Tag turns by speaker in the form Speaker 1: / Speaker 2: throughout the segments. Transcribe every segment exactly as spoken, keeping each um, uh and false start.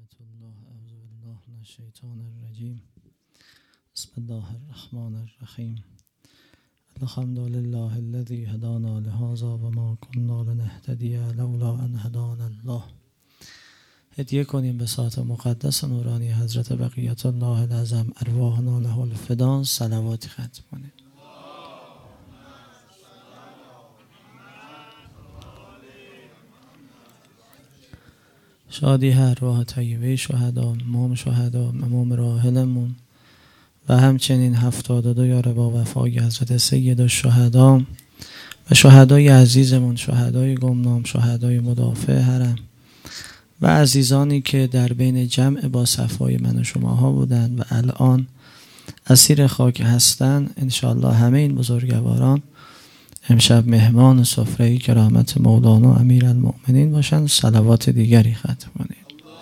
Speaker 1: رحمة الله. اعوذ بالله من الشیطان الرجیم. بسم الله الرحمن الرحیم. الحمد لله الذي هدانا لهذا وما كنا لنهتدي لولا ان هدانا الله. هدیه کنیم به ذات مقدس نورانی حضرت بقیت الله العظم، ارواحنا له الفدا. صلواتی ختم کنیم. شادی هر ارواح طیبه شهدا، امام شهدا، امام راحلمون و همچنین هفتاد و دو یار با وفای حضرت سید الشهدا و شهدای عزیزمون، شهدای گمنام، شهدای مدافع حرم و عزیزانی که در بین جمع با صفای من و شماها بودند و الان اسیر خاک هستند. انشاءالله همه این بزرگواران امشب مهمان سفره کرامت مولانا امیرالمؤمنین باشند. صلوات دیگری ختم کنید.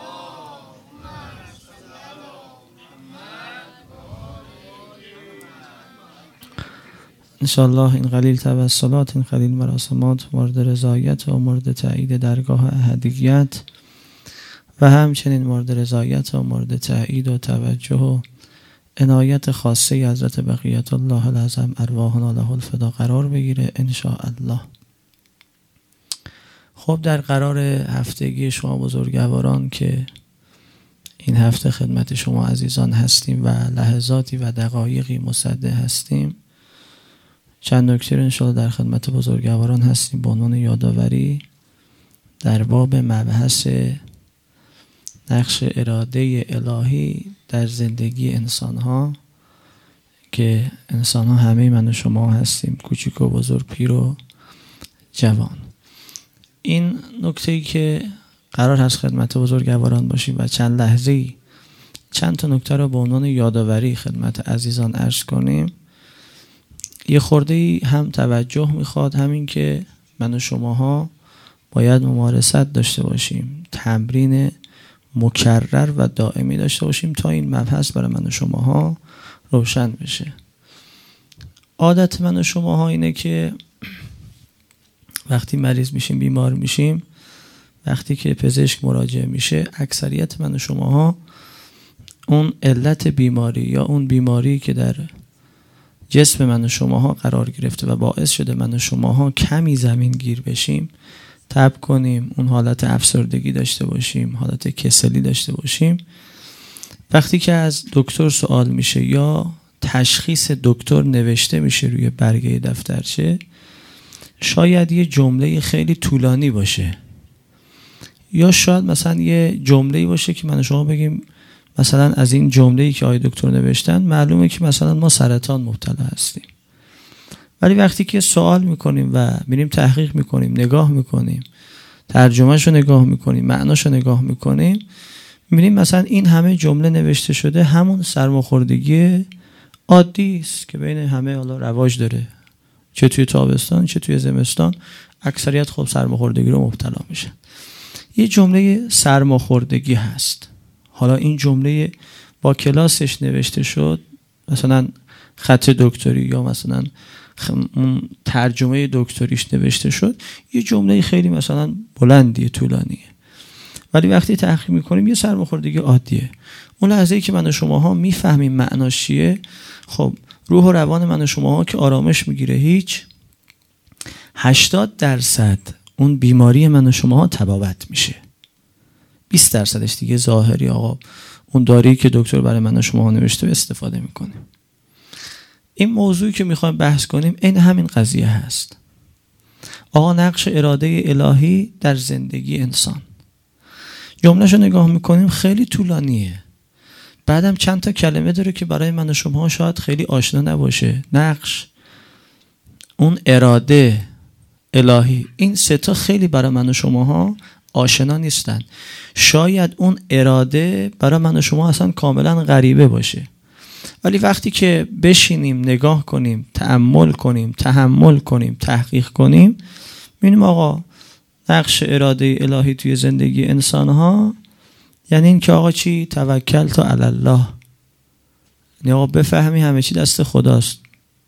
Speaker 1: انشاءالله این قلیل توسلات، این قلیل مراسمات مورد رضایت و مورد تایید درگاه احدیت و همچنین مورد رضایت و مورد تایید و توجه و عنایت خاصه حضرت بقیت الله العظم، ارواحنا له الفدا قرار بگیره انشاءالله. خب در قرار هفتگی شما بزرگواران که این هفته خدمت شما عزیزان هستیم و لحظاتی و دقایقی مصدق هستیم، چند نکته انشاءالله در خدمت بزرگواران هستیم به عنوان یادآوری در باب مبحث نقش اراده الهی در زندگی انسان ها که انسان ها همه من و شما هستیم، کوچیک و بزرگ، پیر و جوان. این نکته‌ای که قرار هست خدمت بزرگواران باشیم و چند لحظه‌ای چند تا نکته رو به عنوان یادآوری خدمت عزیزان عرض کنیم، یه خورده‌ای هم توجه میخواد، همین که من و شماها باید ممارست داشته باشیم، تمرین مکرر و دائمی داشته باشیم تا این مبحث برای من و شماها روشن بشه. عادت من و شماها اینه که وقتی مریض میشیم، بیمار میشیم، وقتی که پزشک مراجعه میشه، اکثریت من و شماها اون علت بیماری یا اون بیماری که در جسم من و شماها قرار گرفته و باعث شده من و شماها کمی زمین گیر بشیم، تب کنیم، اون حالت افسردگی داشته باشیم، حالت کسلی داشته باشیم، وقتی که از دکتر سوال میشه یا تشخیص دکتر نوشته میشه روی برگه دفترچه، شاید یه جمله خیلی طولانی باشه یا شاید مثلا یه جمله‌ای باشه که من و شما بگیم مثلا از این جمله‌ای که آقای دکتر نوشتن معلومه که مثلا ما سرطان مبتلا هستیم. ولی وقتی که سوال میکنیم و میریم تحقیق میکنیم، نگاه میکنیم، ترجمهشو نگاه میکنیم، معناشو نگاه میکنیم، میبینیم مثلا این همه جمله نوشته شده همون سرماخوردگی عادی است که بین همه حالا رواج داره، چه توی تابستان چه توی زمستان اکثریت خب سرماخوردگی رو مبتلا میشن. یه جمله سرماخوردگی هست، حالا این جمله با کلاسش نوشته شد، مثلا خط دکتری یا مثلا ترجمه دکتریش نوشته شد، یه جمله خیلی مثلا بلندیه، طولانیه، ولی وقتی تحقیق میکنیم یه سرماخوردگی عادیه. اون لحظه‌ای که من و شماها میفهمیم معناش چیه، خب روح و روان من و شماها که آرامش میگیره، هیچ هشتاد درصد اون بیماری من و شماها تبابت میشه، بیست درصدش دیگه ظاهری آقا اون دارویی که دکتر برای من و شماها نوشته استفاده میکنیم. این موضوعی که میخوایم بحث کنیم این همین قضیه هست. آقا نقش اراده الهی در زندگی انسان، جملهشو نگاه میکنیم خیلی طولانیه، بعدم چند تا کلمه داره که برای من و شما شاید خیلی آشنا نباشه. نقش، اون اراده الهی، این سه تا خیلی برای من و شماها آشنا نیستن. شاید اون اراده برای من و شما اصلا کاملا غریبه باشه، ولی وقتی که بشینیم نگاه کنیم، تأمل کنیم، تحمل کنیم، تحقیق کنیم، می‌بینیم آقا نقش اراده الهی توی زندگی انسان ها یعنی این که آقا چی؟ توکل تا علی الله، یعنی آقا بفهمی همه چی دست خداست.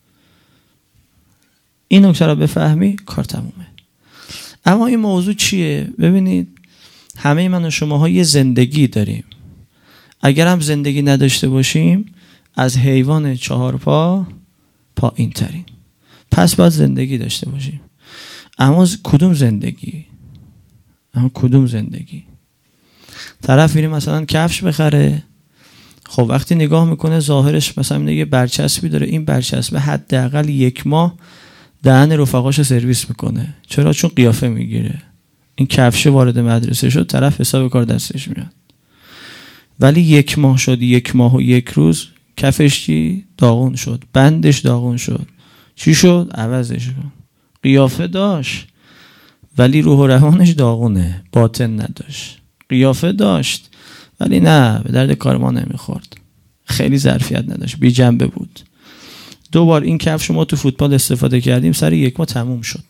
Speaker 1: این نکته رو بفهمی کار تمومه. اما این موضوع چیه؟ ببینید همه من و شماها یه زندگی داریم. اگر هم زندگی نداشته باشیم از حیوان چهار پا پایین ترین. پس باید زندگی داشته باشیم. اما کدوم زندگی؟ اما کدوم زندگی؟ طرف میره مثلا کفش بخره، خب وقتی نگاه میکنه ظاهرش مثلا یه برچسبی داره، این برچسبه حداقل یک ماه دهن رفقاشو سرویس میکنه. چرا؟ چون قیافه میگیره. این کفش وارد مدرسه شد، طرف حساب کار دستش میاد. ولی یک ماه شد، یک ماه و یک روز کفش چی؟ داغون شد، بندش داغون شد. چی شد؟ عوضش کن. قیافه داشت ولی روح و روانش داغونه، باطن نداشت. قیافه داشت ولی نه، به درد کار ما نمیخورد، خیلی ظرفیت نداشت، بی جنبه بود. دو بار این کفش ما تو فوتبال استفاده کردیم، سر یک ماه تموم شد.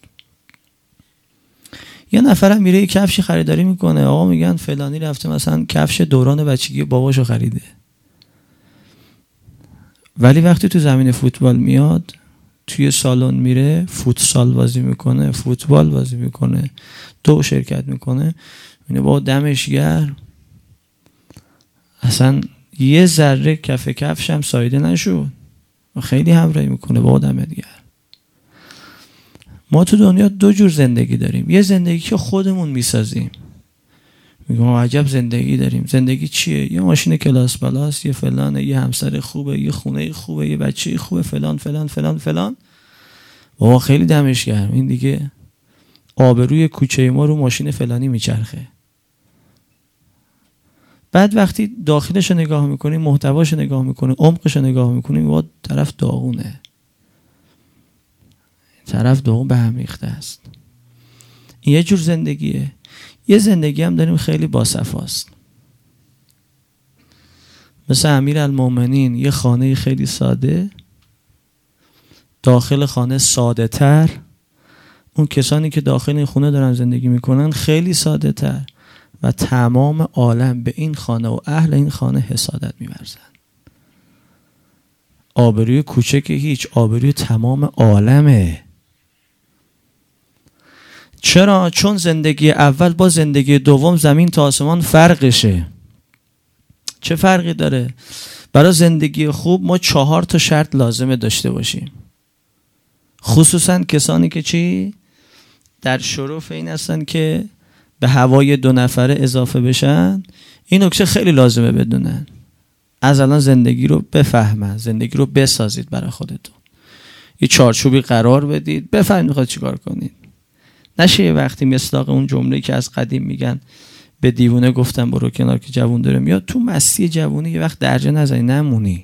Speaker 1: یه نفرم میره یه کفشی خریداری میکنه، آقا میگن فلانی رفته مثلا کفش دوران بچگی باباشو خریده، ولی وقتی تو زمین فوتبال میاد، توی سالن میره فوتسال بازی میکنه، فوتبال بازی میکنه، دو شرکت میکنه، اینه با دمش گرم، اصلا یه ذره کف کفش هم سایده نشد، خیلی همراهی میکنه با دمت گرم. ما تو دنیا دو جور زندگی داریم. یه زندگی که خودمون میسازیم، میگم عجب زندگی داریم. زندگی چیه؟ یه ماشین کلاس بالاست، یه فلانه، یه همسر خوبه، یه خونه خوبه، یه بچه خوبه، فلان فلان فلان فلان. بابا خیلی دمش گرم، این دیگه آبروی کوچه ما رو ماشین فلانی میچرخه. بعد وقتی داخلش رو نگاه میکنی، محتواش رو نگاه میکنی، عمقش رو نگاه میکنی، با طرف داغونه، طرف داغون به هم ریخته است. این یه جور زندگیه. یه زندگی هم داریم خیلی باصفاست، مثل امیرالمومنین، یه خانه خیلی ساده، داخل خانه ساده تر، اون کسانی که داخل این خونه دارن زندگی میکنن خیلی ساده تر، و تمام عالم به این خانه و اهل این خانه حسادت می‌ورزن. آبروی کوچه که هیچ، آبروی تمام عالمه. چرا؟ چون زندگی اول با زندگی دوم زمین تا آسمان فرقشه. چه فرقی داره؟ برای زندگی خوب ما چهار تا شرط لازمه داشته باشیم، خصوصا کسانی که چی؟ در شرف این هستن که به هوای دو نفره اضافه بشن. این نکته خیلی لازمه بدونن. از الان زندگی رو بفهمن، زندگی رو بسازید برای خودتون، یه چارچوبی قرار بدید، بفهمید میخواد چیکار کنید. نشه یه وقتی مصداق اون جمله که از قدیم میگن به دیوونه گفتم برو کنار که جوون داره میاد، تو مستی جوونی یه وقت درجه نزنی نمونی.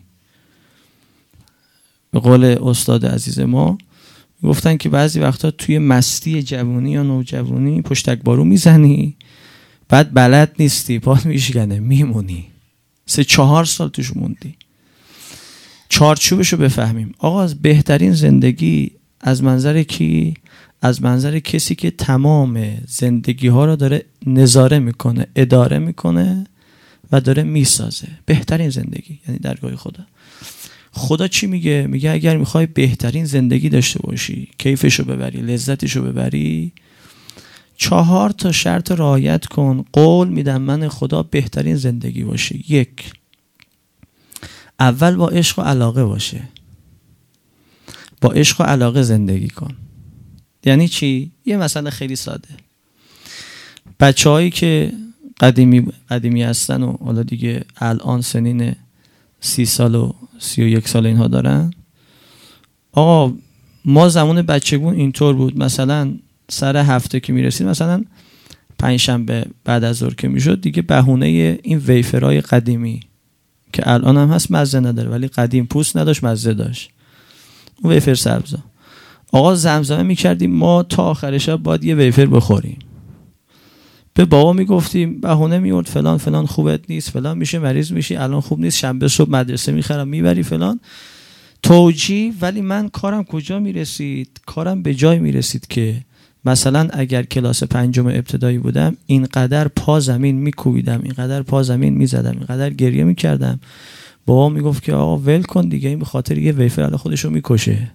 Speaker 1: به قول استاد عزیز ما گفتن که بعضی وقتا توی مستی جوونی یا نوجوانی پشتک بارو میزنی، بعد بلد نیستی، پات میشکنه، میمونی، سه چهار سال توش موندی. چارچوبشو بفهمیم. آقا از بهترین زندگی از منظر کی؟ از منظر کسی که تمام زندگی ها رو داره نظاره میکنه، اداره میکنه و داره میسازه. بهترین زندگی یعنی درگاه خدا. خدا چی میگه؟ میگه اگر میخوای بهترین زندگی داشته باشی، کیفشو ببری، لذتشو ببری، چهار تا شرط رعایت کن. قول میدم من خدا بهترین زندگی باشه. یک، اول با عشق و علاقه باشه. با عشق و علاقه زندگی کن. یعنی چی؟ یه مسئله خیلی ساده. بچه‌هایی که قدیمی قدیمی هستن و حالا دیگه الان سنین سی سال و سی و یک سال اینها دارن، آقا ما زمان بچگون اینطور بود، مثلا سر هفته که میرسید، مثلا پنجشنبه بعد از ظهر که میشد، دیگه بهونه این ویفرای قدیمی که الان هم هست مزه نداره ولی قدیم پوست نداشت مزه داشت، اون ویفر سبزا، آقا زمزمه میکردیم ما تا آخر شب باید یه ویفر بخوریم. به بابا میگفتیم، بهونه میورد فلان فلان خوبت نیست، فلان میشه مریض میشی، الان خوب نیست، شنبه صبح مدرسه میخرم میبری فلان توجیه. ولی من کارم کجا میرسید؟ کارم به جای میرسید که مثلا اگر کلاس پنجم ابتدایی بودم، اینقدر پا زمین میکوبیدم، اینقدر پا زمین میزدم، اینقدر گریه میکردم، بابا میگفت که آقا ول کن دیگه، این به خاطر یه ویفر الان خودشو میکشه.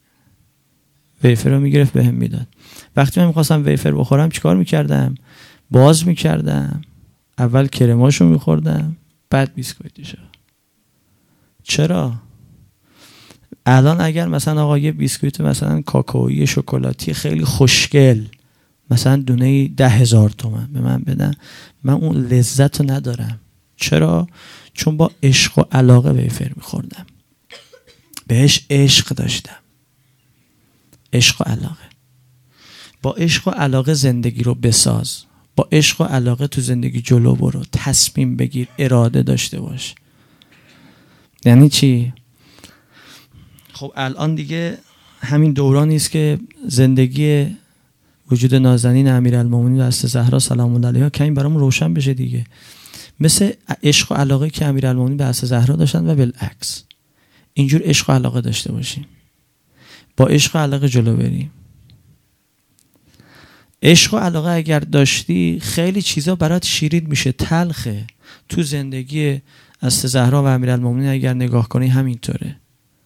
Speaker 1: ویفر رو میگرفت بهم میداد. وقتی من میخواستم ویفر بخورم چیکار میکردم؟ باز میکردم، اول کرماشو میخوردم بعد بیسکویتشو. چرا؟ الان اگر مثلا آقا یه بیسکویت مثلا کاکائویی شکلاتی خیلی خوشگل مثلا دونه ده هزار تومن به من بدن، من اون لذت رو ندارم. چرا؟ چون با عشق و علاقه ویفر میخوردم، بهش عشق داشتم. عشق و علاقه. با عشق و علاقه زندگی رو بساز، با عشق و علاقه تو زندگی جلو برو، تصمیم بگیر، اراده داشته باش. یعنی چی؟ خب الان دیگه همین دورانی است که زندگی وجود نازنین امیرالمومنین دست زهرا سلام الله علیها کمی برامون روشن بشه دیگه. مثل عشق و علاقه که امیرالمومنین به دست زهرا داشتن و بالعکس اینجور عشق و علاقه داشته باشیم، با عشق و علاقه جلو بریم. عشق و علاقه اگر داشتی خیلی چیزا برات شیرین میشه، تلخه. تو زندگی دست زهرا و امیرالمومنین اگر نگاه کنی همینطوره.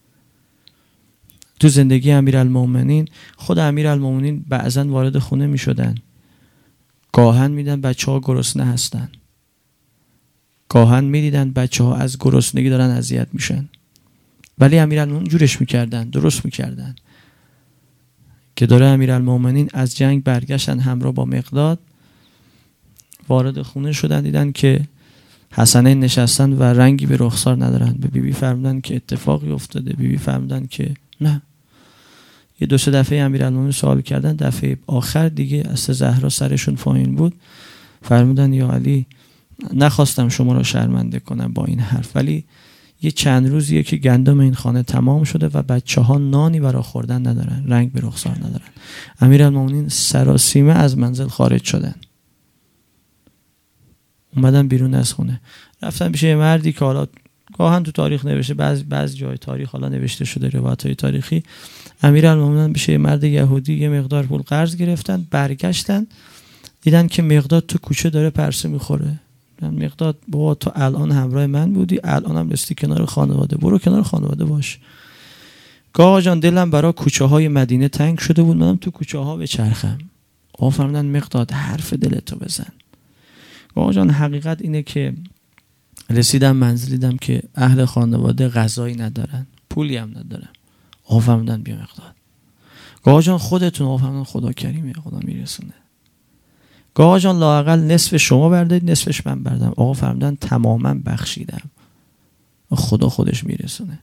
Speaker 1: تو زندگی امیرالمومنین خود امیرالمومنین بعضن وارد خونه می شدن، گاهن می دیدن بچه ها گرسنه هستن، گاهن می دیدن بچه ها از گرسنگی دارن اذیت میشن، ولی امیرالمومنین جورش می کردن، درست می کردن. که داره امیرالمومنین از جنگ برگشتن همراه با مقداد، وارد خونه شدن دیدن که حسنین نشستن و رنگی به رخسار ندارن. به بیبی فرمودن که اتفاقی افتاده. بیبی فرمودن که نه. یه دو سه دفعه امیرالمومنین سوال کردن، دفعه آخر دیگه از زهرا سرشون پایین بود، فرمودن یا علی نخواستم شما رو شرمنده کنم با این حرف، ولی یه چند روزیه که گندم این خانه تمام شده و بچه ها نانی برای خوردن ندارن، رنگ به رخسار ندارن. امیرالمومنین سراسیمه از منزل خارج شدن، اومدن بیرون از خونه، رفتن پیش مردی که حالا گاهن تو تاریخ نوشته، بعض بعض جای تاریخ حالا نوشته شده روایت‌های تاریخی، امیرالمومنین پیش مرد یهودی یه مقدار پول قرض گرفتن، برگشتن دیدن که مقداد تو کوچه داره پرسه میخوره. مقداد بابا تو الان همراه من بودی، الان هم رسیدی کنار خانواده، برو کنار خانواده باش. آقا جان دلم برای کوچه های مدینه تنگ شده بود، منم تو کوچه ها بچرخم. آقا فرمودن مقداد حرف دلتو بزن. آقا جان حقیقت اینه که رسیدم منزل دیدم که اهل خانواده غذایی ندارن، پولی هم ندارن. آقا فرمودن بیا مقداد. آقا جان خودتون. آقا فرمودن خدا کریمه، خدا میرسونه. آقا جان لااقل نصف شما بردارید نصفش من بردم. آقا فرمودن تماما بخشیدم، خدا خودش میرسونه.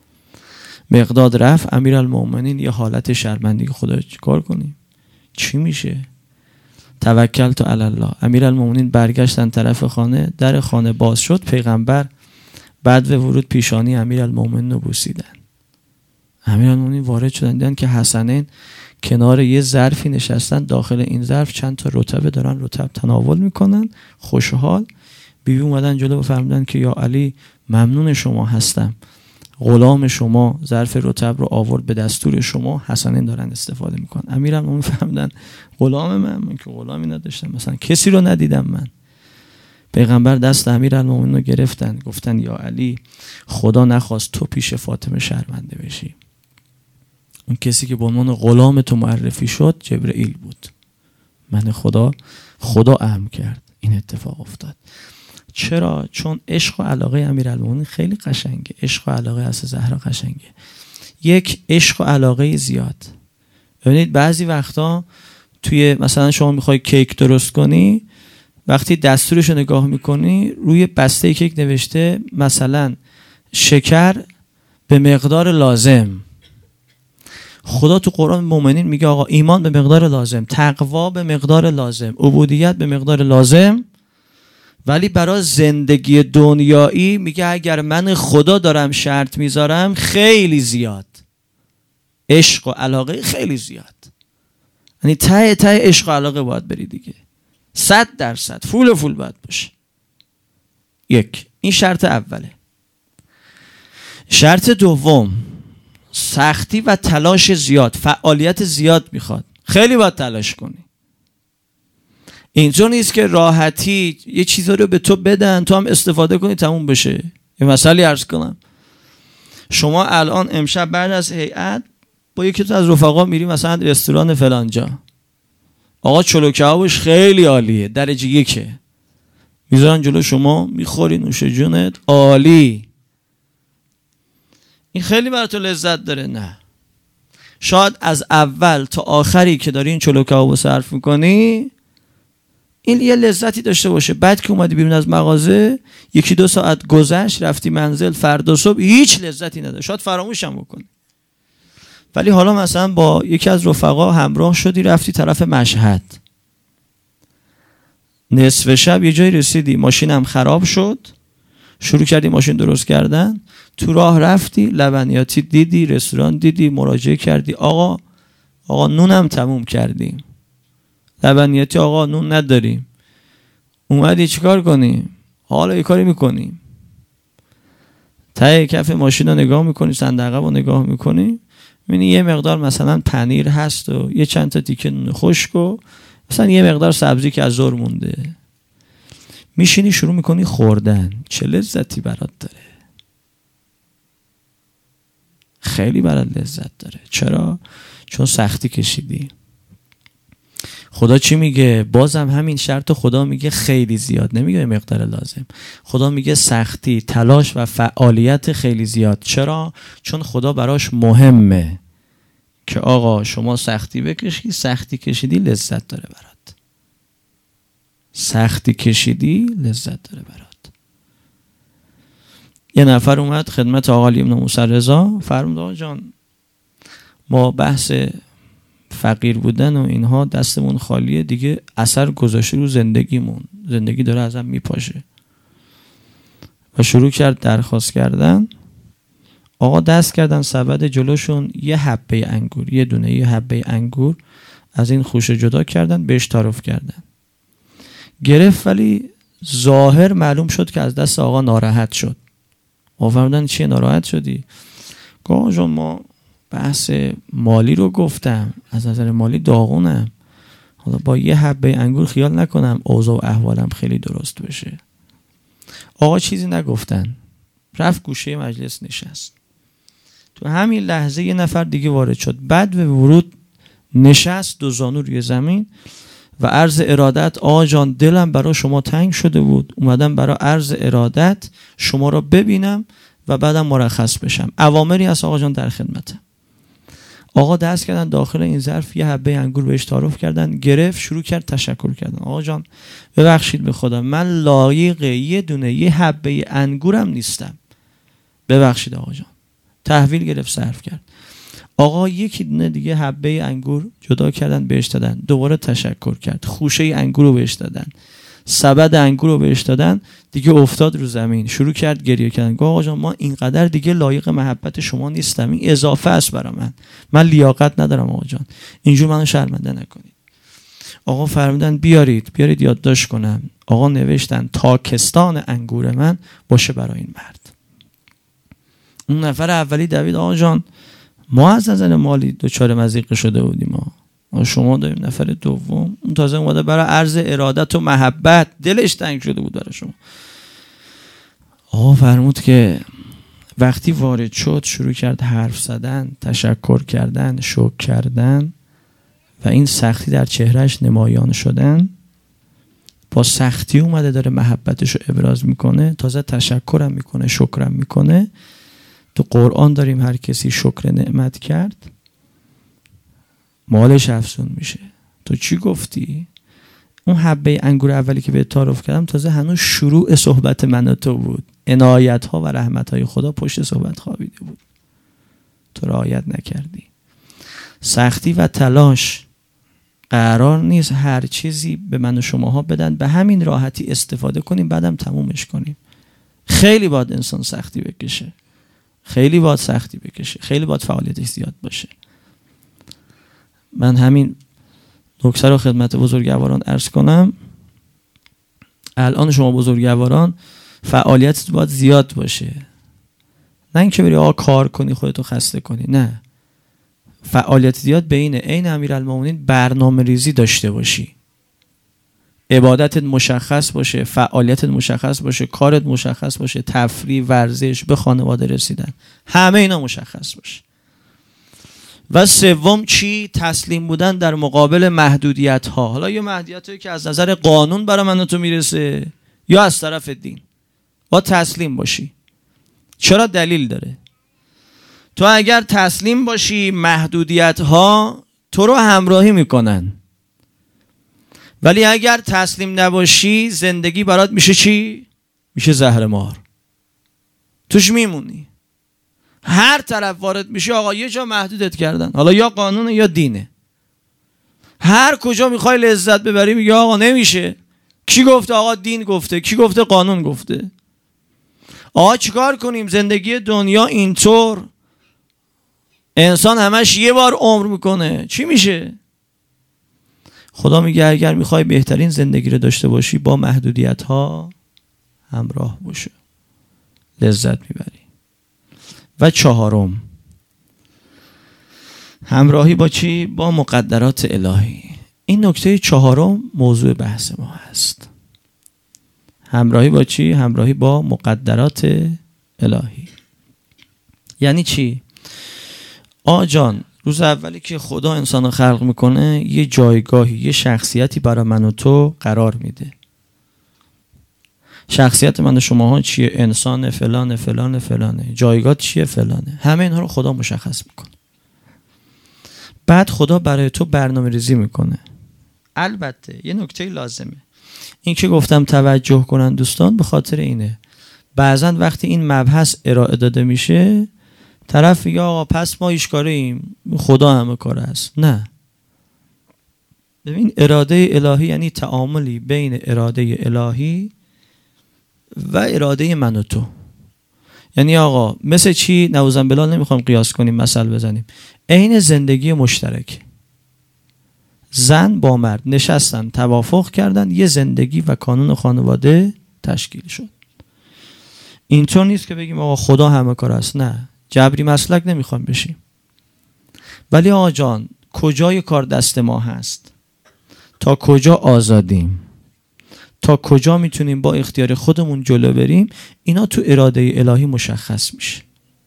Speaker 1: مقداد رفت، امیرالمومنین یه حالت شرمندگی، خدا چیکار کنیم، چی میشه، توکلت علی الله. امیرالمومنین برگشتن طرف خانه، در خانه باز شد، پیغمبر بعد ورود پیشانی امیرالمومنین رو بوسیدن. امیرالمومنین وارد شدن دیدن که حسنین کنار یه ظرفی نشستن، داخل این ظرف چند تا رطبه دارن رطب تناول میکنن، خوشحال. بیبی اومدن جلو و فرمودن که یا علی ممنون شما هستم، غلام شما ظرف رطب رو آورد به دستور شما، حسنین دارن استفاده میکنن. امیرالمومنین فرمودن غلام من؟ من که غلامی نداشتم، مثلا کسی رو ندیدم من. پیغمبر دست امیرالمومنین رو گرفتن، گفتن یا علی خدا نخواست تو پیش فاطمه شرمنده بشی. اون کسی که به عنوان غلام تو معرفی شد جبرئیل بود. من خدا خدا امر کرد این اتفاق افتاد. چرا؟ چون عشق و علاقه امیرالمومنین خیلی قشنگه. عشق و علاقه از زهرا قشنگه. یک عشق و علاقه زیاد. ببینید بعضی وقتا توی مثلا شما میخوای کیک درست کنی، وقتی دستورش رو نگاه میکنی روی بسته کیک نوشته مثلا شکر به مقدار لازم. خدا تو قرآن مومنین میگه آقا ایمان به مقدار لازم، تقوا به مقدار لازم، عبودیت به مقدار لازم، ولی برای زندگی دنیایی میگه اگر من خدا دارم شرط میذارم خیلی زیاد. عشق و علاقه خیلی زیاد، یعنی ته ته عشق و علاقه باید بری دیگه، صد درصد فول فول باید باشه. یک، این شرط اوله. شرط دوم، سختی و تلاش زیاد، فعالیت زیاد میخواد، خیلی باید تلاش کنی. اینجا نیست که راحتی یه چیزا رو به تو بدن تو هم استفاده کنی تموم بشه. یه مسئله عرض کنم، شما الان امشب بعد از هیئت با یکی از رفقا میری مثلا رستوران فلانجا، آقا چلو کبابش خیلی عالیه، درجه یکه، میذارن جلو شما، میخوری، نوش جونت، عالی. این خیلی برای تو لذت داره؟ نه. شاید از اول تا آخری که داری این چلو کبابو صرف میکنی این یه لذتی داشته باشه، بعد که اومدی بیرون از مغازه یکی دو ساعت گذشت رفتی منزل، فردا صبح هیچ لذتی نداره، شاید فراموشم بکنی. ولی حالا مثلا با یکی از رفقا همراه شدی رفتی طرف مشهد، نصف شب یه جایی رسیدی ماشینم خراب شد، شروع کردی ماشین درست کردن، تو راه رفتی لبنیاتی دیدی، رستوران دیدی، مراجعه کردی آقا آقا نونم تموم کردیم، لبنیاتی آقا نون نداریم، اومدی چیکار کنیم؟ حالا یه کاری میکنیم، ته کف ماشین رو نگاه میکنی، صندوق رو نگاه میکنی، میبینی یه مقدار مثلا پنیر هست و یه چند تا تیکه نون خشک و مثلا یه مقدار سبزی که از ظهر مونده، میشینی شروع میکنی خوردن. چه لذتی برات داره؟ خیلی برات لذت داره. چرا؟ چون سختی کشیدی. خدا چی میگه؟ بازم همین شرط خدا میگه خیلی زیاد، نمیگه مقدار لازم. خدا میگه سختی، تلاش و فعالیت خیلی زیاد. چرا؟ چون خدا براش مهمه که آقا شما سختی بکشی، سختی کشیدی لذت داره برات. سختی کشیدی لذت داره برات. یه نفر اومد خدمت آقا علی بن موسی رضا، فرمود آقا جان ما بحث فقیر بودن و اینها دستمون خالیه دیگه، اثر گذاشته رو زندگیمون، زندگی داره ازم میپاشه. و شروع کرد درخواست کردن. آقا دست کردن سبد جلوشون یه حبه انگور، یه دونه یه حبه انگور از این خوشه جدا کردن، بهش تعارف کردن. گرفت ولی ظاهر معلوم شد که از دست آقا ناراحت شد. آقا فرمودن چیه ناراحت شدی؟ آقا جان ما بحث مالی رو گفتم، از نظر مالی داغونم، حالا با یه حبه انگور خیال نکنم اوضاع و احوالم خیلی درست بشه. آقا چیزی نگفتن، رفت گوشه مجلس نشست. تو همین لحظه یه نفر دیگه وارد شد، بعد به ورود نشست دو زانو روی زمین و عرض ارادت آقا جان دلم برای شما تنگ شده بود، اومدم برای عرض ارادت شما رو ببینم و بعدم مرخص بشم، اوامری از آقا جان در خدمتم. آقا دست کردن داخل این ظرف یه حبه انگور بهش تعارف کردن، گرفت شروع کرد تشکر کردن. آقا جان ببخشید به خدا من لایق یه دونه یه حبه انگورم نیستم، ببخشید آقا جان. تحویل گرفت صرف کرد. آقا یکی دونه دیگه حبه انگور جدا کردن بهش دادن، دوباره تشکر کرد، خوشه انگور رو بهش دادن، سبد انگور رو بهش دادن، دیگه افتاد رو زمین شروع کرد گریه کردن. گفت آقا جان ما اینقدر دیگه لایق محبت شما نیستم، این اضافه است برای من، من لیاقت ندارم آقا جان، اینجور منو شرمنده نکنید. آقا فرمودن بیارید بیارید یادداشت کنم. آقا نوشتن تاکستان انگور من باشه برای این مرد. اون نفر اولی دوید آقا جان ما از نظر مالی دوچار مضیقه شده بودیم، ما شما داریم. نفر دوم اون تازه اومده برای عرض ارادت و محبت، دلش تنگ شده بود برای شما. آقا فرمود که وقتی وارد شد شروع کرد حرف زدن، تشکر کردن، شکر کردن و این سختی در چهرهش نمایان شدن. با سختی اومده داره محبتش رو ابراز میکنه، تازه تشکرم میکنه، شکرم میکنه. تو قرآن داریم هر کسی شکر نعمت کرد مالش افزون میشه. تو چی گفتی؟ اون حبه انگور اولی که به تعارف کردم تازه هنوز شروع صحبت من و تو بود، عنایت ها و رحمت های خدا پشت صحبت خوابیده بود، تو رعایت نکردی. سختی و تلاش قرار نیست هر چیزی به من و شماها بدن به همین راحتی استفاده کنیم بعدم تمومش کنیم. خیلی باید انسان سختی بکشه، خیلی باید سختی بکشه، خیلی باید فعالیتش زیاد باشه. من همین نکته رو خدمت بزرگواران عرض کنم. الان شما بزرگواران فعالیتت باید زیاد باشه، نه اینکه بری آقا کار کنی خودتو خسته کنی، نه. فعالیت زیاد بین عین امیرالمومنین برنامه ریزی داشته باشی، عبادتت مشخص باشه، فعالیتت مشخص باشه، کارت مشخص باشه، تفریح، ورزش، به خانواده رسیدن، همه اینا مشخص باشه. و سوم چی؟ تسلیم بودن در مقابل محدودیت ها. حالا یه محدودیت هایی که از نظر قانون برای من و تو میرسه یا از طرف دین، با تسلیم باشی. چرا؟ دلیل داره. تو اگر تسلیم باشی محدودیت ها تو رو همراهی میکنن، ولی اگر تسلیم نباشی زندگی برات میشه چی؟ میشه زهرمار، توش میمونی. هر طرف وارد میشه آقا یه جا محدودت کردن، حالا یا قانون یا دینه. هر کجا میخوای لذت ببری میگه آقا نمیشه. کی گفته؟ آقا دین گفته. کی گفته؟ قانون گفته. آقا چیکار کنیم؟ زندگی دنیا اینطور، انسان همش یه بار عمر میکنه، چی میشه؟ خدا میگه اگر میخوای بهترین زندگی رو داشته باشی با محدودیت ها همراه باشه، لذت میبری. و چهارم، همراهی با چی؟ با مقدرات الهی. این نکته چهارم موضوع بحث ما هست. همراهی با چی؟ همراهی با مقدرات الهی. یعنی چی؟ آقا جان، روز اولی که خدا انسان رو خلق میکنه یه جایگاهی، یه شخصیتی برای من و تو قرار میده. شخصیت من و شماها چیه؟ انسان فلانه فلانه فلانه. جایگاه چیه؟ فلانه. همه اینها رو خدا مشخص میکنه. بعد خدا برای تو برنامه ریزی میکنه. البته یه نکته لازمه، این که گفتم توجه کنن دوستان به خاطر اینه بعضا وقتی این مبحث ارائه داده میشه طرف میگه آقا پس ما ایشکاره ایم، خدا همه کاره است. نه، ببین اراده الهی یعنی تعاملی بین اراده الهی و اراده من و تو. یعنی آقا مثل چی؟ نعوذ بالله نمیخوام قیاس کنیم، مثل بزنیم. عین زندگی مشترک، زن با مرد نشستن توافق کردن یه زندگی و کانون خانواده تشکیل شد. اینطور نیست که بگیم آقا خدا همه کار است. نه، جبری مسلک نمیخوام بشیم. ولی آقا جان کجای کار دست ما هست؟ تا کجا آزادیم؟ تا کجا میتونیم با اختیار خودمون جلو بریم؟ اینا تو اراده الهی مشخص میشه.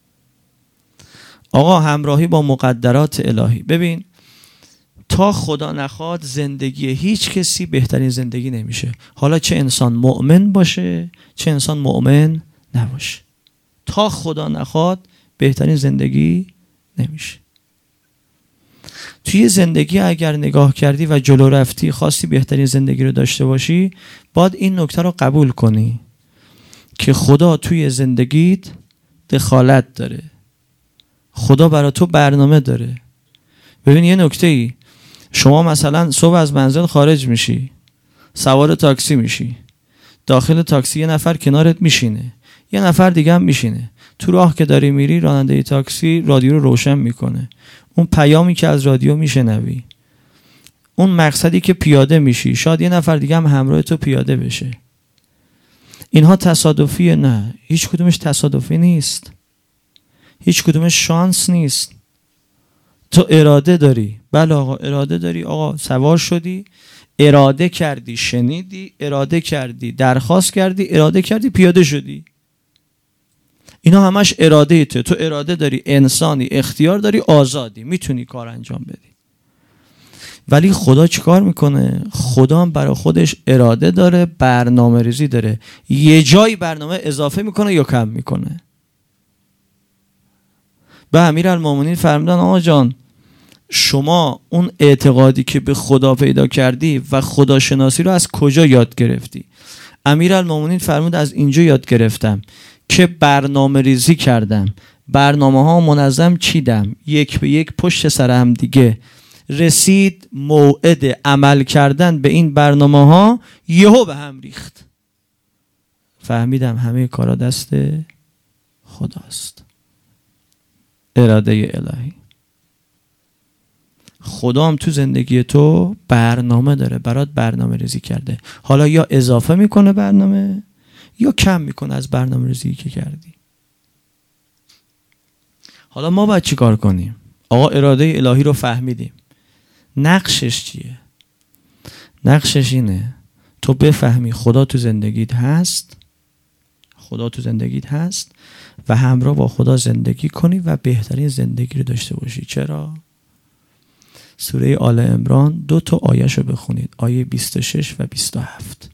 Speaker 1: آقا همراهی با مقدرات الهی. ببین تا خدا نخواد زندگی هیچ کسی بهترین زندگی نمیشه، حالا چه انسان مؤمن باشه چه انسان مؤمن نباشه. تا خدا نخواد بهترین زندگی نمیشه. توی زندگی اگر نگاه کردی و جلو رفتی خواستی بهترین زندگی رو داشته باشی، باید این نکته رو قبول کنی که خدا توی زندگیت دخالت داره. خدا برای تو برنامه داره. ببین یه نکته ای، شما مثلا صبح از منزل خارج میشی، سوار تاکسی میشی، داخل تاکسی یه نفر کنارت میشینه، یه نفر دیگه هم میشینه. تو راه که داری میری راننده تاکسی رادیو رو روشن میکنه، اون پیامی که از رادیو میشنوی، اون مقصدی که پیاده میشی، شاید یه نفر دیگه هم همراه تو پیاده بشه. اینها تصادفیه؟ نه، هیچ کدومش تصادفی نیست، هیچ کدومش شانس نیست. تو اراده داری. بله آقا اراده داری. آقا سوار شدی، اراده کردی، شنیدی، اراده کردی، درخواست کردی، اراده کردی، پیاده شدی. اینا همش اراده ته. تو اراده داری، انسانی، اختیار داری، آزادی، میتونی کار انجام بدی. ولی خدا چیکار میکنه؟ خدا هم برای خودش اراده داره، برنامه ریزی داره. یه جایی برنامه اضافه میکنه یا کم میکنه. به امیرالمومنین فرمودن آقا جان شما اون اعتقادی که به خدا پیدا کردی و خداشناسی رو از کجا یاد گرفتی؟ امیرالمومنین فرمود از اینجا یاد گرفتم که برنامه ریزی کردم، برنامه ها منظم چیدم، یک به یک پشت سر هم دیگه. رسید موعد عمل کردن به این برنامه ها، یهو به هم ریخت. فهمیدم همه کارا دست خداست. اراده الهی. خدا هم تو زندگی تو برنامه داره، برات برنامه ریزی کرده. حالا یا اضافه میکنه برنامه یا کم میکنه از برنامه ریزی که کردی. حالا ما باید چی کار کنیم؟ آقا اراده الهی رو فهمیدیم، نقشش چیه؟ نقشش اینه تو بفهمی خدا تو زندگیت هست، خدا تو زندگیت هست و همراه با خدا زندگی کنی و بهترین زندگی رو داشته باشی. چرا؟ سوره آل عمران دو تا آیه‌شو بخونید، آیه بیست و شش و بیست و هفت.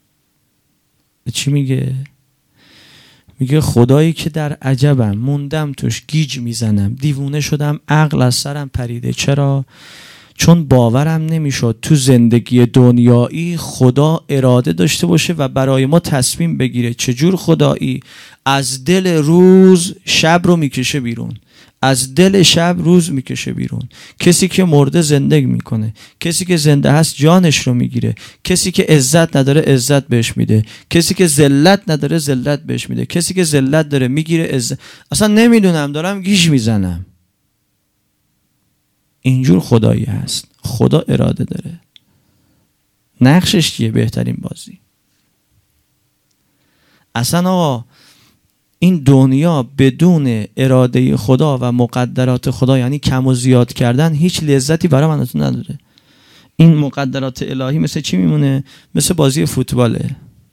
Speaker 1: چی میگه؟ میگه خدایی که در عجبم، موندم توش، گیج میزنم، دیوونه شدم، عقل از سرم پریده. چرا؟ چون باورم نمیشد تو زندگی دنیایی خدا اراده داشته باشه و برای ما تصمیم بگیره. چجور خدایی؟ از دل روز شب رو میکشه بیرون، از دل شب روز میکشه بیرون. کسی که مرده زنده میکنه، کسی که زنده هست جانش رو میگیره، کسی که عزت نداره عزت بهش میده، کسی که ذلت نداره ذلت بهش میده، کسی که ذلت داره میگیره عزت. اصلا نمیدونم، دارم گیج میزنم. اینجور خدایی هست. خدا اراده داره. نقشش چیه؟ بهترین بازی. اصلا آقا این دنیا بدون اراده خدا و مقدرات خدا، یعنی کم و زیاد کردن، هیچ لذتی برای من تو نداره. این مقدرات الهی مثل چی میمونه؟ مثل بازی فوتباله.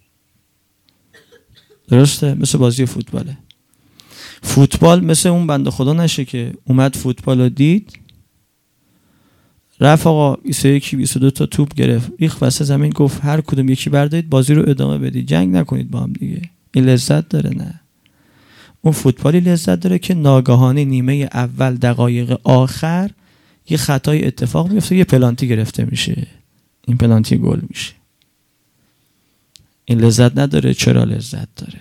Speaker 1: درسته؟ مثل بازی فوتباله. فوتبال مثل اون بنده خدا نشه که اومد فوتبال رو دید، رفت آقا بیست و یک بیست و دو تا توپ گرفت، ریخت وسط زمین، گفت هر کدوم یکی بردارید بازی رو ادامه بدید، جنگ نکنید با هم دیگه. این لذت داره؟ نه. اون فوتبالی لذت داره که ناگهانی نیمه اول دقایق آخر یه خطای اتفاق میفته، یه پلانتی گرفته میشه، این پلانتی گل میشه. این لذت نداره؟ چرا لذت داره؟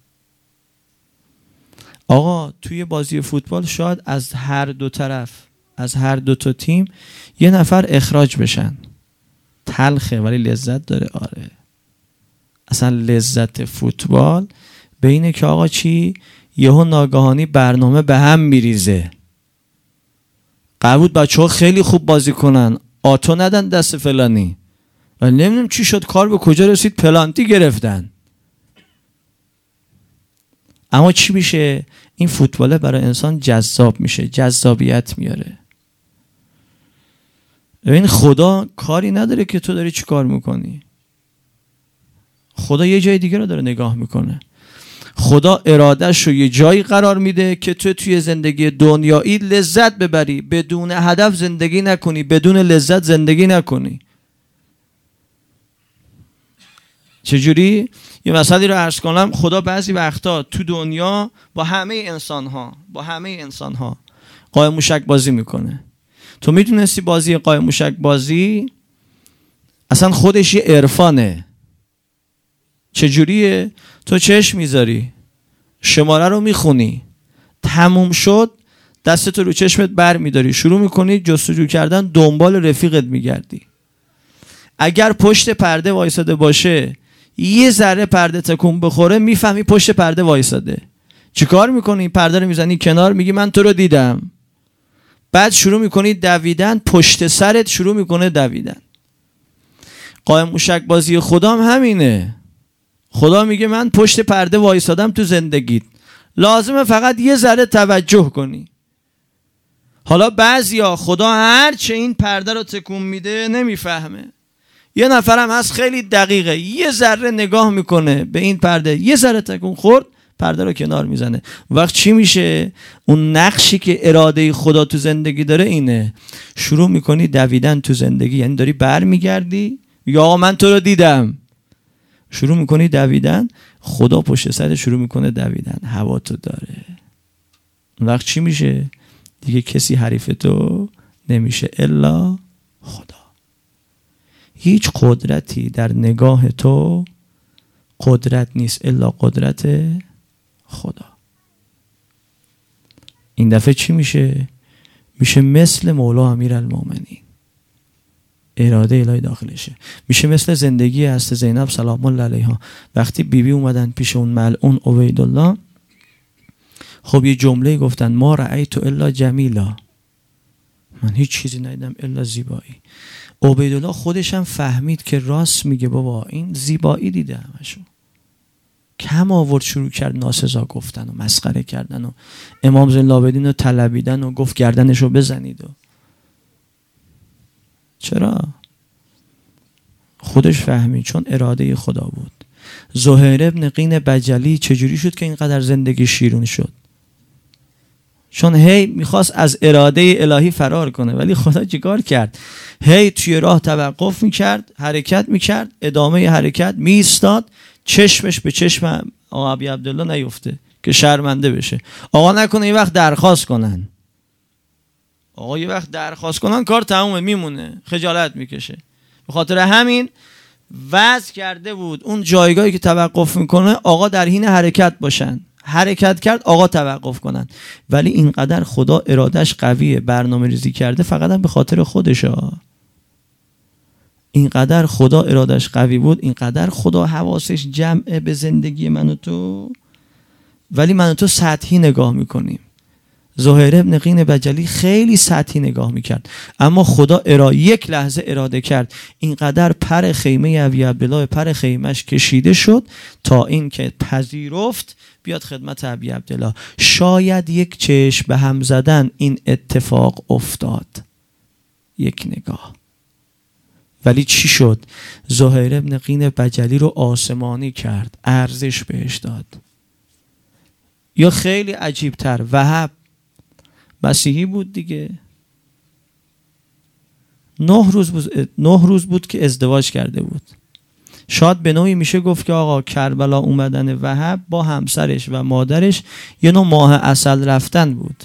Speaker 1: آقا توی بازی فوتبال شاید از هر دو طرف، از هر دو تا تیم یه نفر اخراج بشن، تلخه ولی لذت داره. آره اصلا لذت فوتبال به اینه که آقا چی؟ یهو ناگهانی برنامه به هم میریزه. قرار بود بچه ها خیلی خوب بازی کنن، آتو ندن دست فلانی، ولی نمیدونم چی شد، کار به کجا رسید، پلانتی گرفتن. اما چی میشه؟ این فوتباله برای انسان جذاب میشه، جذابیت میاره. ببین خدا کاری نداره که تو داری چی کار میکنی. خدا یه جای دیگه رو داره نگاه میکنه. خدا ارادهش رو یه جایی قرار میده که تو توی زندگی دنیایی لذت ببری، بدون هدف زندگی نکنی، بدون لذت زندگی نکنی. چجوری؟ یه مسئله رو عرض کنم. خدا بعضی وقتا تو دنیا با همه انسان ها با همه انسان ها قایم موشک بازی میکنه. تو میدونستی بازی قایم موشک بازی اصلا خودش یه عرفانه. چجوریه؟ تو چشم میذاری، شماره رو میخونی، تموم شد دستتو رو چشمت بر میداری، شروع میکنی جستجو کردن، دنبال رفیقت میگردی. اگر پشت پرده وایساده باشه، یه ذره پرده تکون بخوره، میفهمی پشت پرده وایساده. چیکار میکنی؟ پرده رو میزنی کنار، میگی من تو رو دیدم. بعد شروع میکنی دویدن، پشت سرت شروع میکنه دویدن. قایم موشک بازی خدا هم همینه. خدا میگه من پشت پرده وایسادم تو زندگیت، لازمه فقط یه ذره توجه کنی. حالا بعضیا خدا هرچه این پرده رو تکون میده نمیفهمه. یه نفرم هست خیلی دقیقه، یه ذره نگاه میکنه به این پرده، یه ذره تکون خورد پرده رو کنار میزنه. وقت چی میشه؟ اون نقشی که اراده خدا تو زندگی داره اینه، شروع میکنی دویدن تو زندگی، یعنی داری بر میگردی، یا آقا من تو رو دیدم، شروع میکنی دویدن، خدا پشت سر شروع میکنه دویدن، هوا تو داره. اون وقت چی میشه؟ دیگه کسی حریف تو نمیشه الا خدا. هیچ قدرتی در نگاه تو قدرت نیست الا قدرت خدا. این دفعه چی میشه؟ میشه مثل مولا امیرالمومنین، اراده الهی داخلشه. میشه مثل زندگی هست زینب سلام الله علیها. وقتی بیبی بی اومدن پیش اون ملعون عبیدالله، خب یه جمله گفتن، ما رأیت الا جمیلا، من هیچ چیزی ندیدم الا زیبایی. عبیدالله خودش هم فهمید که راست میگه، بابا این زیبایی دیده همشو. کم آورد شروع کرد ناسزا گفتن و مسخره کردن و امام زین العابدین رو طلبیدن و گفت گردنش رو بزنید. و چرا؟ خودش فهمید چون اراده خدا بود. زهیر ابن قین بجلی چجوری شد که اینقدر زندگی شیرون شد؟ چون هی میخواست از اراده الهی فرار کنه، ولی خدا چیکار کرد؟ هی توی راه توقف میکرد، حرکت میکرد، ادامه حرکت، میایستاد، چشمش به چشم آقا ابی عبدالله نیفته که شرمنده بشه. آقا نکنه یه وقت درخواست کنن، آقا یه وقت درخواست کنن کار تمومه، میمونه، خجالت میکشه. به خاطر همین وضع کرده بود اون جایگاهی که توقف میکنه آقا در حین حرکت باشن، حرکت کرد آقا توقف کنن. ولی اینقدر خدا ارادش قویه، برنامه ریزی کرده فقط هم به خاطر خودشه. اینقدر خدا ارادش قوی بود، اینقدر خدا حواسش جمعه به زندگی من و تو، ولی من و تو سطحی نگاه میکنیم. زهیر ابن قین بجلی خیلی سطحی نگاه میکرد، اما خدا ارا یک لحظه اراده کرد اینقدر پر خیمه ابی عبدالله، پر خیمش کشیده شد تا این که پذیرفت بیاد خدمت ابی عبدالله. شاید یک چشم به هم زدن این اتفاق افتاد، یک نگاه. ولی چی شد؟ زهیر ابن قین بجلی رو آسمانی کرد، ارزش بهش داد. یا خیلی عجیبتر، وهب مسیحی بود دیگه، نه روز بود نه روز بود که ازدواج کرده بود. شاید به نوعی میشه گفت که آقا کربلا اومدن وهب با همسرش و مادرش یه نوع ماه عسل رفتن بود.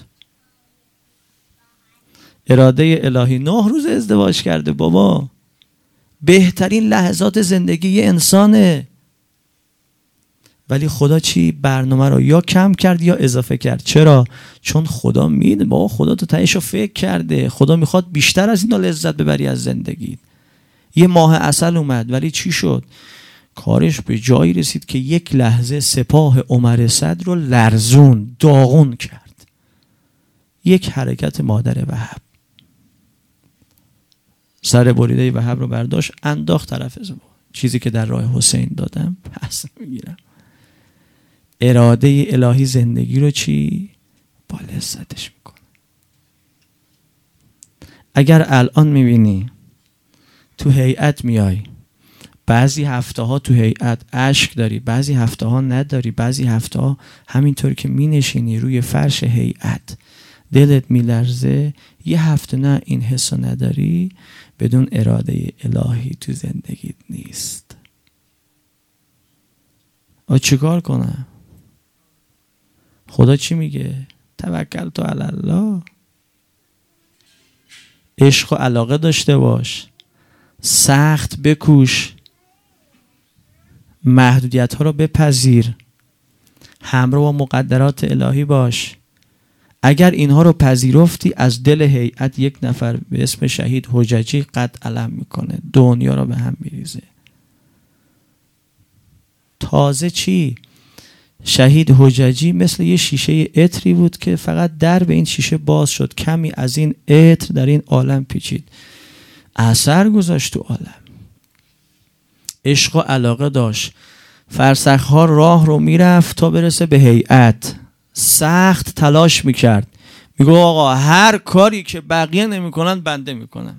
Speaker 1: اراده الهی. نه روز ازدواج کرده بابا، بهترین لحظات زندگی یه انسانه. ولی خدا چی؟ برنامه رو یا کم کرد یا اضافه کرد. چرا؟ چون خدا میده بابا، خدا تو تهیشو فکر کرده، خدا میخواد بیشتر از اینا لذت ببری از زندگی. یه ماه عسل اومد، ولی چی شد؟ کارش به جایی رسید که یک لحظه سپاه عمر صدر رو لرزون، داغون کرد. یک حرکت مادر وهب، سر بریده وهب رو برداشت انداخت طرف زبان. چیزی که در راه حسین دادم پس میگیرم. اراده الهی زندگی رو چی؟ با لذتش میکنه. اگر الان میبینی تو هیئت میای، بعضی هفته ها تو هیئت اشک داری، بعضی هفته ها نداری، بعضی هفته ها همینطور که مینشینی روی فرش هیئت دلت میلرزه، یه هفته نه این حسو نداری، بدون اراده الهی تو زندگیت نیست. آ چیکار کنم؟ خدا چی میگه؟ توکل تو علی الله. عشق و علاقه داشته باش، سخت بکوش، محدودیت ها رو بپذیر، همراه با مقدرات الهی باش. اگر اینها رو پذیرفتی، از دل هیئت یک نفر به اسم شهید حججی قد علم میکنه، دنیا رو به هم میریزه. تازه چی؟ شهید حججی مثل یه شیشه عطری بود که فقط در به این شیشه باز شد، کمی از این عطر در این عالم پیچید، اثر گذاشت تو عالم. عشق و علاقه داشت، فرسخ‌ها راه رو میرفت تا برسه به هیئت، سخت تلاش میکرد، میگو آقا هر کاری که بقیه نمیکنن بنده میکنم.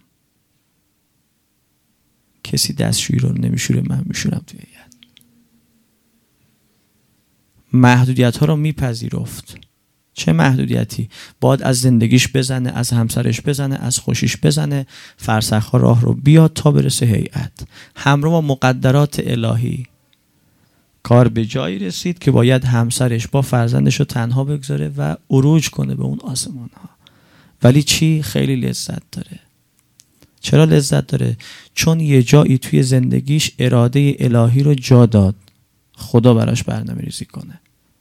Speaker 1: کسی دستشویی رو نمیشوره، من میشورم توی هیئت. محدودیت ها رو میپذیرفت. چه محدودیتی؟ باید از زندگیش بزنه، از همسرش بزنه، از خوشیش بزنه، فرسخ ها راه رو بیاد تا برسه هیئت. همراه با مقدرات الهی کار به جایی رسید که باید همسرش با فرزندش رو تنها بگذاره و عروج کنه به اون آسمان ها. ولی چی؟ خیلی لذت داره. چرا لذت داره؟ چون یه جایی توی زندگیش اراده الهی رو جا داد، خدا براش برنامه ریزی کنه.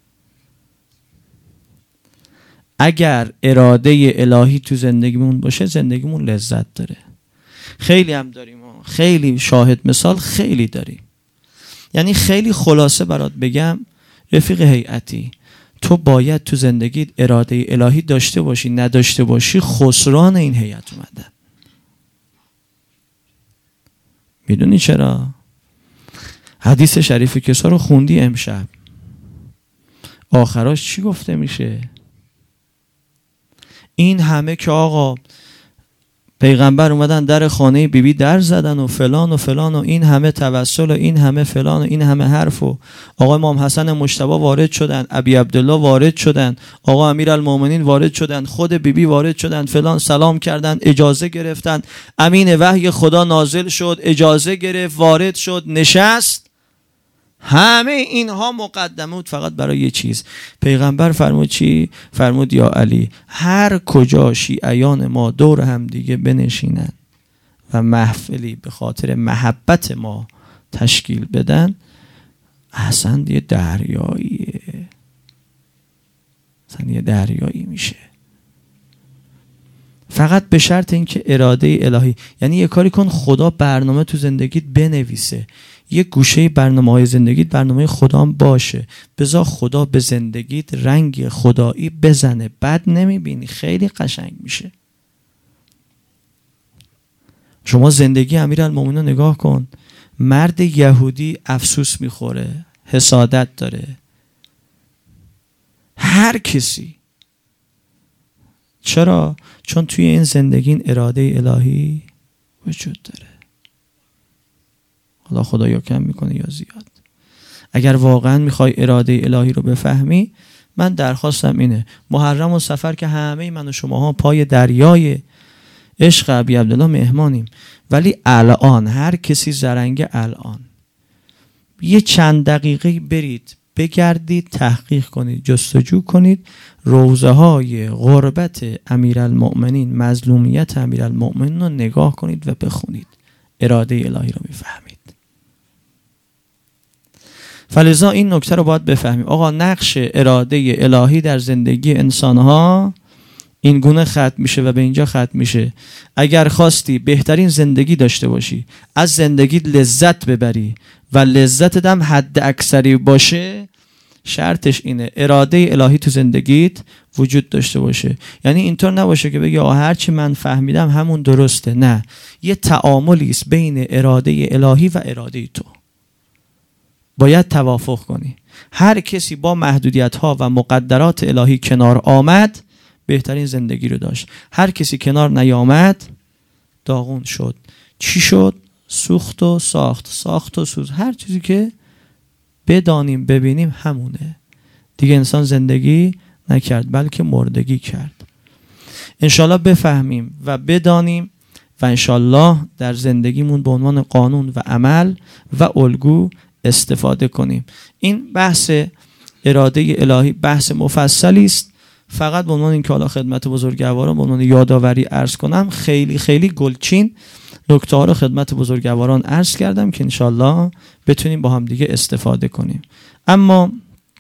Speaker 1: اگر اراده الهی تو زندگیمون باشه، زندگیمون لذت داره. خیلی هم داریم، خیلی شاهد مثال خیلی داریم. یعنی خیلی خلاصه برات بگم رفیق هیئتی، تو باید تو زندگیت اراده الهی داشته باشی، نداشته باشی خسران این هیئت اومده. میدونی چرا؟ حدیث شریف کسا رو خوندی امشب، آخراش چی گفته میشه؟ این همه که آقا پیغمبر اومدن در خانه بیبی بی در زدن و فلان و فلان و این همه توسل و این همه فلان و این همه حرف و آقا امام حسن مجتبی وارد شدن، ابی عبدالله وارد شدن، آقا امیرالمومنین وارد شدن، خود بیبی بی وارد شدن، فلان سلام کردن، اجازه گرفتن، امین وحی خدا نازل شد، اجازه گرفت، وارد شد، نشست. همه اینها مقدمه بود فقط برای یه چیز. پیغمبر فرمود چی؟ فرمود یا علی هر کجا شیعیان ما دور هم دیگه بنشینن و محفلی به خاطر محبت ما تشکیل بدن، اصلا یه دریاییه، اصلا یه دریایی میشه. فقط به شرط اینکه اراده الهی، یعنی یه کاری کن خدا برنامه تو زندگیت بنویسه، یه گوشه برنامه‌های زندگیت برنامه خدا هم باشه، بذار خدا به زندگیت رنگ خدایی بزنه، بد نمیبینی، خیلی قشنگ میشه. شما زندگی امیرالمومنین نگاه کن، مرد یهودی افسوس میخوره، حسادت داره، هر کسی. چرا؟ چون توی این زندگی این اراده الهی وجود داره. حالا خدا یا کم میکنه یا زیاد. اگر واقعا میخوای اراده الهی رو بفهمی، من درخواستم اینه، محرم و سفر که همه من و شماها پای دریای عشق ابی عبدالله مهمانیم، ولی الان هر کسی زرنگ الان یه چند دقیقه برید بگردید، تحقیق کنید، جستجو کنید، روزه های غربت امیرالمؤمنین، مظلومیت امیرالمؤمنین رو نگاه کنید و بخونید، اراده الهی رو میفهمید. فلذا این نکته رو باید بفهمیم. آقا نقش اراده الهی در زندگی انسانها این گونه ختم میشه و به اینجا ختم میشه. اگر خواستی بهترین زندگی داشته باشی، از زندگی لذت ببری و لذت دم حد اکثری باشه، شرطش اینه اراده الهی تو زندگیت وجود داشته باشه. یعنی اینطور نباشه که بگی آه هرچی من فهمیدم همون درسته. نه، یه تعاملی است بین اراده الهی و اراده تو، باید توافق کنی. هر کسی با محدودیت ها و مقدرات الهی کنار آمد بهترین زندگی رو داشت. هر کسی کنار نیامد داغون شد. چی شد؟ سوخت و ساخت، ساخت و سوز. هر چیزی که بدانیم ببینیم همونه. دیگه انسان زندگی نکرد بلکه مردگی کرد. انشالله بفهمیم و بدانیم و انشالله در زندگیمون به عنوان قانون و عمل و الگو استفاده کنیم. این بحث اراده الهی بحث مفصلی است. فقط به عنوان اینکه حالا خدمت بزرگواران به عنوان یادآوری عرض کنم، خیلی خیلی گلچین نکته ها رو خدمت بزرگواران عرض کردم که انشالله بتونیم با هم دیگه استفاده کنیم. اما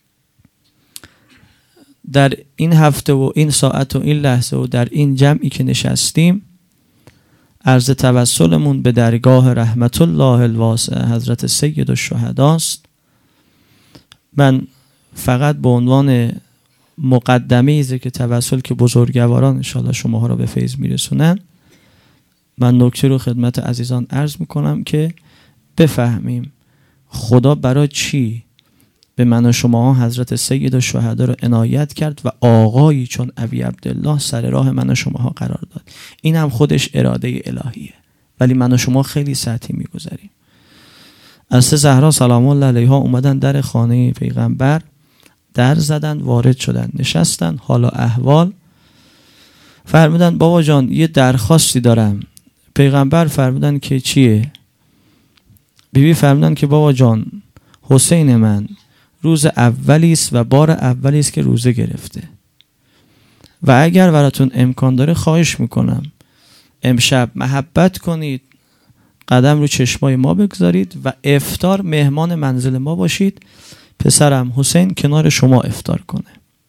Speaker 1: در این هفته و این ساعت و این لحظه و در این جمعی که نشستیم، عرض توسلمون به درگاه رحمت الله الواسع حضرت سید الشهدا است. من فقط به عنوان مقدمه ایزه که توسل که بزرگواران انشالله شماها رو به فیض میرسونن، من نکته رو خدمت عزیزان عرض میکنم که بفهمیم خدا برای چی به من و شماها حضرت سید الشهدا رو عنایت کرد و آقایی چون ابی عبدالله سر راه من و شماها قرار داد. این هم خودش اراده الهیه، ولی من و شما خیلی سطحی میگذاریم. از سه زهرا سلام الله علیها اومدن در خانه پیغمبر، در زدن، وارد شدن، نشستن، حالا احوال فرمودن بابا جان یه درخواستی دارم. پیغمبر فرمودن که چیه؟ بیبی فرمودن که بابا جان حسین من روز اولی است و بار اولی است که روزه گرفته و اگر براتون امکان داره خواهش میکنم امشب محبت کنید، قدم رو چشمای ما بگذارید و افطار مهمان منزل ما باشید، پسرم حسین کنار شما افطار کنه.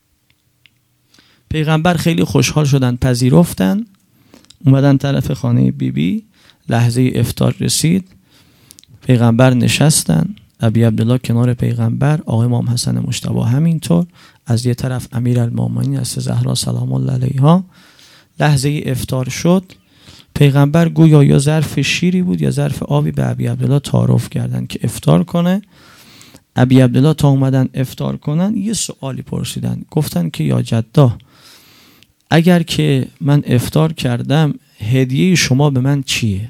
Speaker 1: پیغمبر خیلی خوشحال شدن، پذیرفتن، اومدن طرف خانه بیبی بی. لحظه افطار رسید، پیغمبر نشستن، ابی عبدالله کنار پیغمبر، آقای امام حسن مجتبی همینطور، از یه طرف امیرالمومنین از زهرا سلام الله علیها. لحظه افطار شد، پیغمبر گویا یا ظرف شیری بود یا ظرف آبی به ابی عبدالله تعارف کردن که افطار کنه. ابی عبدالله تا اومدن افطار کنن یه سوالی پرسیدن، گفتن که یا جدا اگر که من افطار کردم هدیه شما به من چیه؟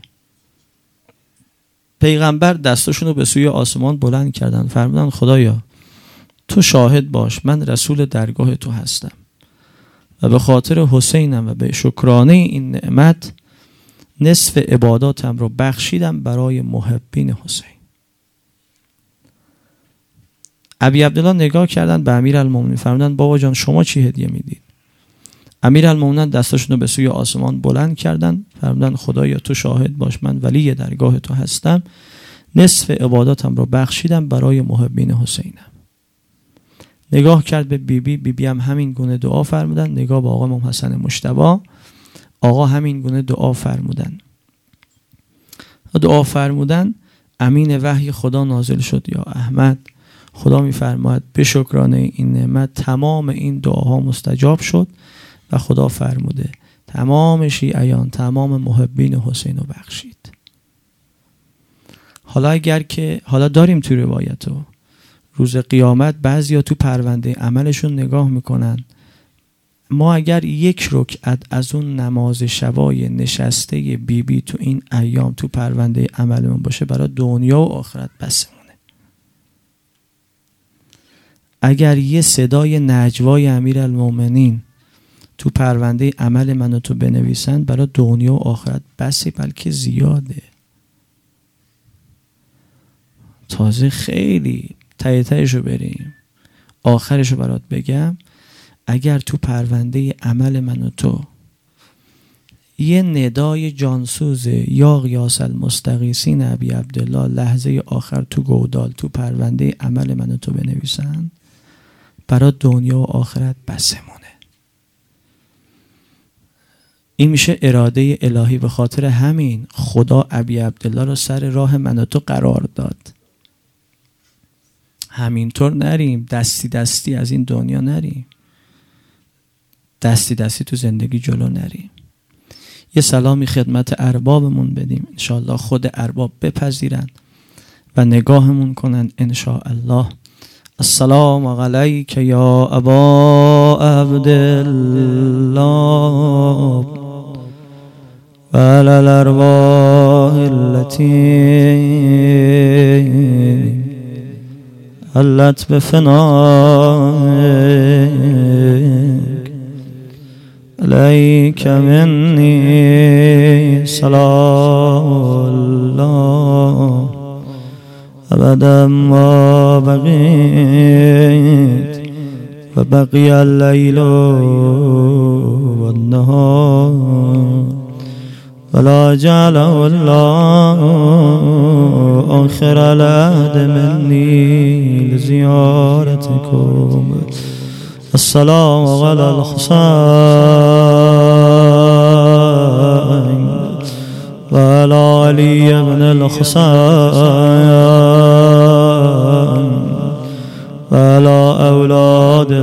Speaker 1: پیغمبر دستاشون رو به سوی آسمان بلند کردن، فرمودن خدایا تو شاهد باش من رسول درگاه تو هستم و به خاطر حسینم و به شکرانه این نعمت نصف عباداتم رو بخشیدم برای محبین حسین. ابی عبدالله نگاه کردن به امیرالمومنین، فرمودن بابا جان شما چی هدیه میدید؟ امیرالمومنین دستاشون رو به سوی آسمان بلند کردن، فرمودن خدایا تو شاهد باش من ولی درگاه تو هستم، نصف عباداتم رو بخشیدم برای محبین حسینم. نگاه کرد به بیبی، بیبی بی هم همین گونه دعا فرمودن. نگاه به آقا امام حسن مجتبی، آقا همین گونه دعا فرمودن. دعا فرمودن امین وحی خدا نازل شد. یا احمد خدا میفرماید به شکرانه این نعمت تمام این دعاها مستجاب شد و خدا فرموده تمام شیعیان تمام محبین حسین رو بخشید. حالا اگر که حالا داریم تو روایتو روز قیامت بعضیا تو پرونده عملشون نگاه میکنن، ما اگر یک رکعت از اون نماز شبای نشسته بیبی بی تو این ایام تو پرونده عملمون باشه برای دنیا و آخرت بسمونه. اگر یه صدای نجوای امیرالمومنین تو پرونده عمل منو تو بنویسن برای دنیا و آخرت بسی، بلکه زیاده. تازه خیلی ته تهشو بریم آخرشو برات بگم. اگر تو پرونده عمل من و تو یه ندای جانسوز یا غیاث المستغیثین ابی عبدالله لحظه آخر تو گودال تو پرونده عمل من و تو بنویسن برای دنیا و آخرت بسمونه. این میشه اراده الهی. به خاطر همین خدا ابی عبدالله رو سر راه من و تو قرار داد. همینطور نریم دستی دستی از این دنیا نریم، دستی دستی تو زندگی جلو نریم. یه سلامی خدمت اربابمون بدیم، انشاءالله خود ارباب بپذیرن و نگاهمون کنن انشاءالله. السلام علیک یا ابا عبدالله و علی الارواح التي حلت بفنائك علیک منی صلاة الله ابدا ما بقیت و بقی اللیل و النهار ولا جعله الله آخر العهد منی لزیارتکم. السلام علی الحسین و علی علی ابن الحسین و علی اولاد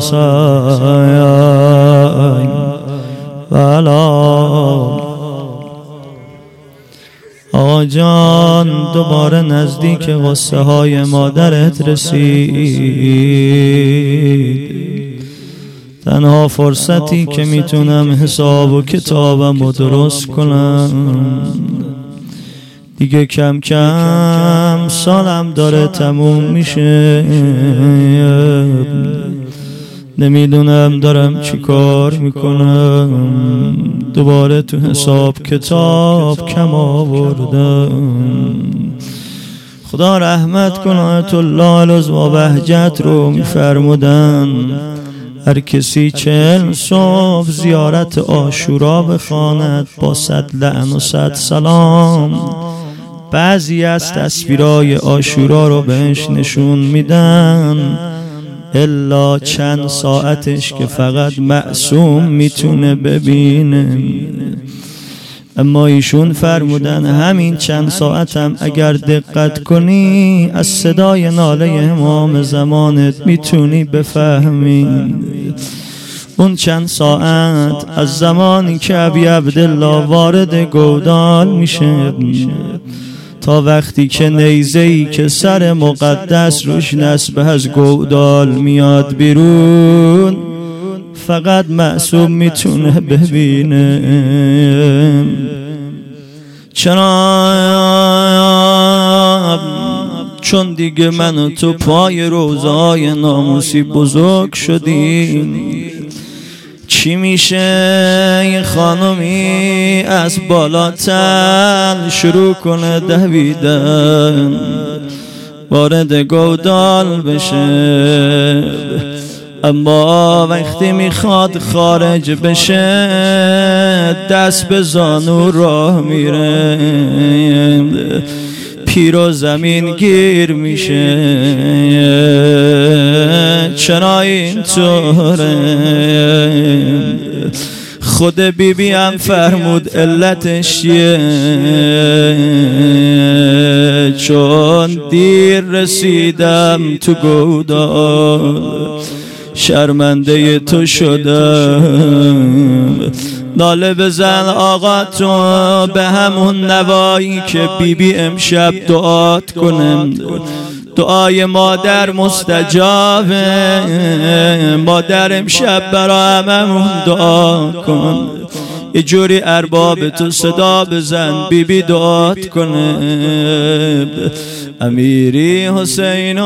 Speaker 1: الحسین و علی آقا جان. دوباره نزدیک غصه های مادرت رسید. تنها فرصتی که میتونم حساب و کتابم رو درست کنم، دیگه کم کم سالم داره تموم میشه، نمیدونم دارم چی کار میکنم. دوباره تو حساب کتاب کم آوردم. خدا رحمت کنه آیت الله العظمی بهجت رو میفرمودن هر کسی چهل صبح زیارت عاشورا بخواند با صد لعن و صد سلام. بعضی از تصویرای عاشورا رو بهش نشون میدن الا چند ساعتش که فقط معصوم میتونه ببینه. اما ایشون فرمودن همین چند ساعتم اگر دقت کنی از صدای ناله امام زمانت میتونی بفهمی. اون چند ساعت از زمانی که ابی عبدالله وارد گودال میشه تا وقتی که نیزه‌ای که سر مقدس روش نصب از گودال میاد بیرون، فقط معصوم میتونه ببینه. چرا؟ چون دیگه من و تو پای روزهای ناموسی بزرگ شدیم. چی میشه یه خانمی از بالاتر شروع کنه دویدن، وارد گودال بشه، اما وقتی میخواد خارج بشه دست به زانو راه میره، پیر و زمین گیر میشه. چرا اینطوره؟ خود بی بی هم فرمود علتش چیه؟ چون دیر رسیدم تو گودال، شرمنده تو شدم. ناله بزن آقا تو به همون نوایی که بی بی امشب دعات کنم. دعای مادر مستجابه، مادر امشب برا هممون دعا کن. یه جوری ارباب تو صدا بزن بی بی دعات کنه. امیری حسین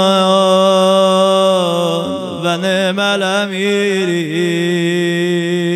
Speaker 1: و نعم الامیری.